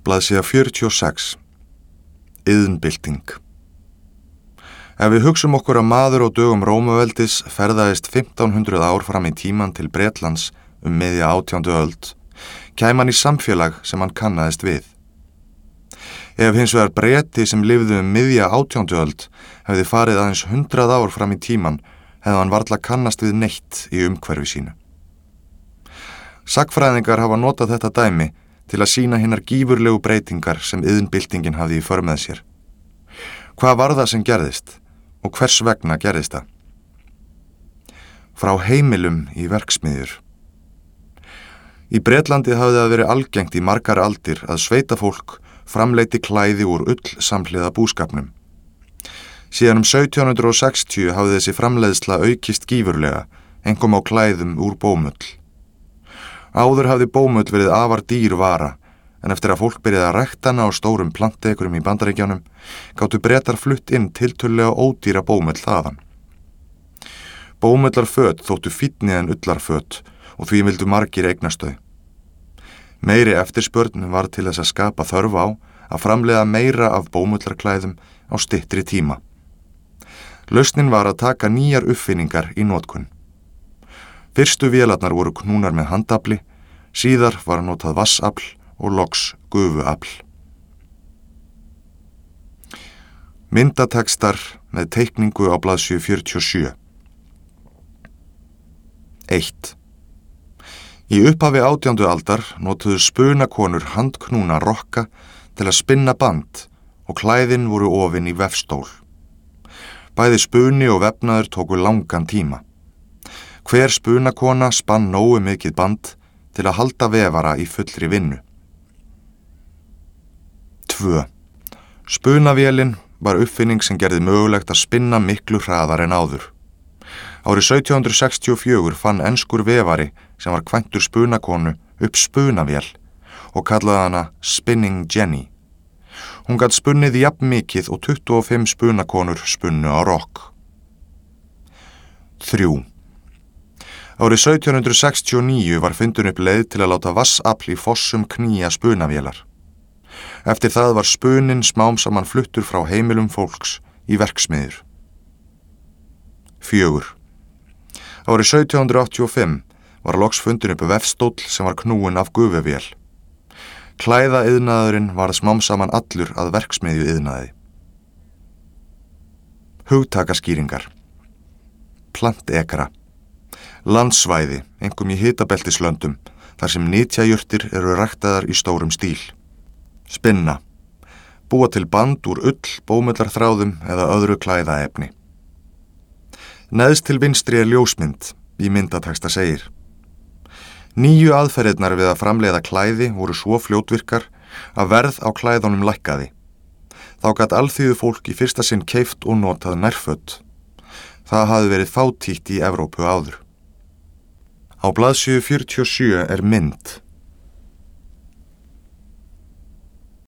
Blaðsíða 46. Iðnbylting. Ef við hugsum okkur að maður á dögum Rómaveldis ferðaðist 1500 ár fram í tíman til Bretlands miðja 18. öld, kæmi hann í samfélag sem hann kannaðist við. Ef hins vegar Breti sem lifðu miðja 18. öld hefði farið aðeins 100 ár fram í tíman, hefði hann varla kannast við neitt í umhverfi sínu. Sagnfræðingar hafa notað þetta dæmi til að sýna hinar gífurlegu breytingar sem iðnbyltingin hafði í för með sér. Hvað var það sem gerðist og hvers vegna gerðist það? Frá heimilum í verksmiðjur. Í Bretlandi hafði það verið algengt í margar aldir að sveitafólk framleiddi klæði úr ull samhliða búskapnum. Síðan 1760 hafði þessi framleiðsla aukist gífurlega, einkum á klæðum úr bómull. Áður hafði bómull verið afar dýr vara, en eftir að fólk byrjaði að rækta hana á stórum plantekurum í Bandaríkjunum, gátu Bretar flutt inn tiltölulega ódýra bómull þaðan. Bómullarföt þóttu fínni en ullarföt og því vildu margir eignast þau. Meiri eftirspurn var til þess að skapa þörf á að framleiða meira af bómullarklæðum á styttri tíma. Lausnin var að taka nýjar uppfinningar í notkun. Fyrstu vélarnar voru knúnar með handafli, síðar var notað vassafl og loks gufuafl. Myndatextar með teikningu á blaðsíðu 47. 1. Í upphafi 18. aldar notuðu spunakonur handknúna rokka til að spinna band og klæðin voru ofin í vefstól. Bæði spuni og vefnaður tóku langan tíma. Hver spunakona spann nógu mikið band til að halda vefara í fullri vinnu. 2. Spunavélin var uppfinning sem gerði mögulegt að spinna miklu hraðar en áður. Árið 1764 fann enskur vefari sem var kvæntur spunakonu upp spunavél og kallaði hana Spinning Jenny. Hún gat spunnið jafn mikið og 25 spunakonur spunnu á rokk. 3. Árið 1769 var fundin upp leið til að láta vassafl í fossum knýja spunavélar. Eftir það var spuninn smám saman fluttur frá heimilum fólks í verksmiðjur. 4. Árið 1785 var loks fundin upp vefstóll sem var knúinn af gufuvél. Klæðaiðnaðurinn varð smám saman allur að verksmiðju iðnaði. Hugtakaskýringar. Plantekra. Landsvæði, einkum í hitabeltislöndum, þar sem nytjajurtir eru ræktaðar í stórum stíl. Spinna. Búa til band úr ull, bómullarþráðum eða öðru klæðaefni. Neðst til vinstri ljósmynd, í myndatexta segir. Nýju aðferðirnar við að framleiða klæði voru svo fljótvirkar að verð á klæðunum lækkaði. Þá gat alþýðu fólk í fyrsta sinn keypt og notað nærföt. Það hafði verið fátítt í Evrópu áður. Á blaðsíðu 47 mynd.